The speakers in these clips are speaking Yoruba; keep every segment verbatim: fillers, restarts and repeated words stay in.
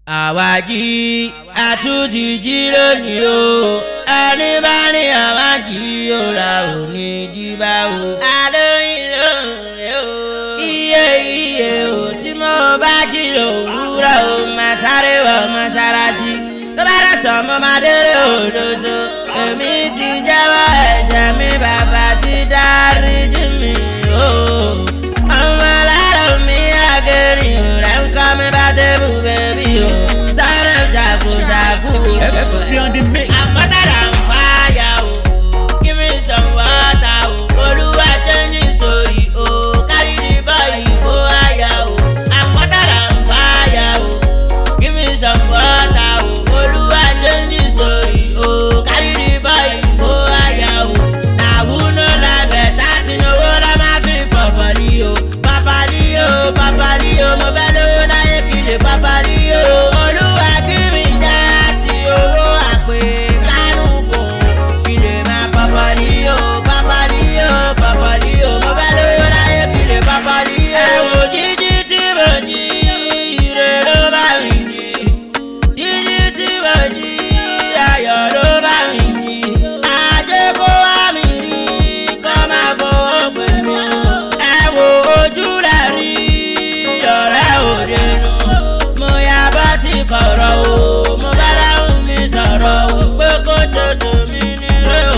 àwájí àtúntì jí lónìí o ẹni bá ní àwájí òrà ò ní jí bá o. àlóyìn lóore o iye iye o tí mo bá jí lòwúrọ̀ o máa sáré wọ mọ́sálásí tó bá dẹ̀ sọ mo máa délé òdodo èmi ti jẹ́wọ́ ẹ̀ṣẹ̀ mi bàbá ti dáríjì mi o. ọmọ aláàrọ̀ mi àgẹ̀rìn ò rẹ̀ ń kọ́ mi bá débù bẹ́bí o. sáré ṣàkóṣàkó F T on the mix. àpótádà ń fàyà o give me some water o olúwa change the story o carry the boy go higher o. àpótádà ń fàyà o give me some water o olúwa change the story o carry the boy go higher o. na who no like better tí owó la máa fi pọ̀pọ̀lì o. pàpàlì o pàpàlì o mo fẹ́ lówó láyé kí lè pàpàlì o. olúwa give me that tí owó àpè kánú kò kí lè máa pàpàlì o. pàpàlì o pàpàlì o mo fẹ́ lówó láyé kí lè pàpàlì o. ẹ wo jíjí tí mo jí ire ló bá mi jí jíjí tí mo jí ayọ̀ ló bá mi jí ajé kó wá mi rí kó máa fowó pè mí o. ẹ wo ojú rẹ̀ rí ọ̀rẹ́ òde nu mo yà bá ti kọ̀rọ̀ o mo bá dáhùn mi sọ̀rọ̀ o pé kó ṣe tèmi nílé o.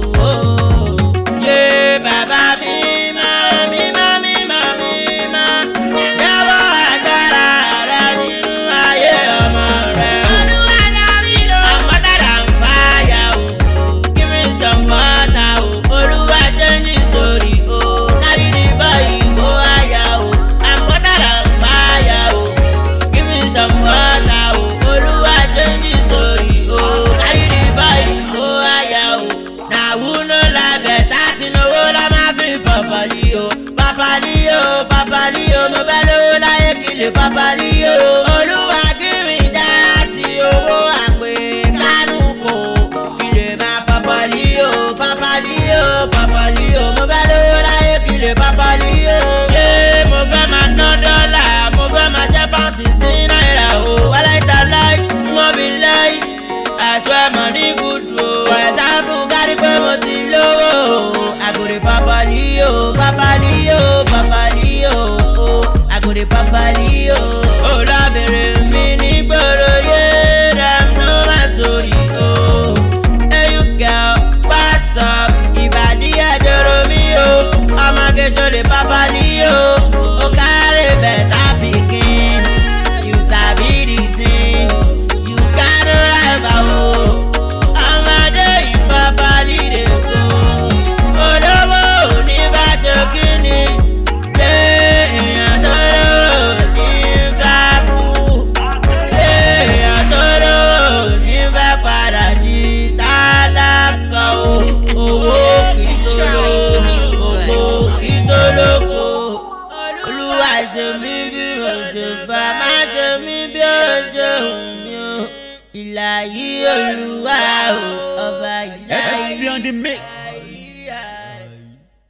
yé bàbá mi máa mi máa mi máa mi máa yàwó agbára rẹ nínú ayé ọmọ rẹ. olúwa dá mi lò. àpótádà ń fàyà o give me some water o olúwa change the story o carry the boy go higher o. àpótádà ń fàyà o give me some water o olúwa change the story o carry the boy go higher o. na who no like better tí owó la máa fi pọ̀pọ̀lì o. pàpàlì o pàpàlì o mo fẹ́ lówó láyé kí lè pàpàlì o. olúwa give me that tí owó àpè kánú kò kí lè máa pàpàlì o. pàpàlì o pàpàlì o mo fẹ́ lówó láyé kí lè pàpàlì o. ṣé mo fẹ́ máa ná dọ́là mo fẹ́ máa ṣẹ́ pọ́ǹsì sí náírà o. wálé ìta láì tí mo bí láì àṣọ ẹ̀mọ́ ní gùdù o. for example kárí pé mo ti lówó o. àgòrè pàpàlì o pàpàlì o pàpàlì o àgòrè pàpàlì o. ó lábẹ̀rẹ̀ mi nígboro yé dem know my story o. hey you girl pass up ìbàdí ẹ̀jọ̀rọ̀ mi o. ọmọge ṣọlẹ̀ pàpàlì o. ó kárẹ̀ bẹ̀tà pikin you sabi the thing you gats rival o. ọmọdé yìí pàpàlì dey go. olówó òní bá ṣe kíni lé èèyàn tó lówó ní fẹ́ kú. lé èèyàn tó lówó ní fẹ́ padà di tálákà o. owó kì í ṣòro ògbó kì í tó lóko. olúwa ṣe mí bí mo ṣe fẹ́ má ṣe mí bí ó ṣe hù mí o. ìlà yìí olúwa o ọba ìlà F yìí. T on the mix.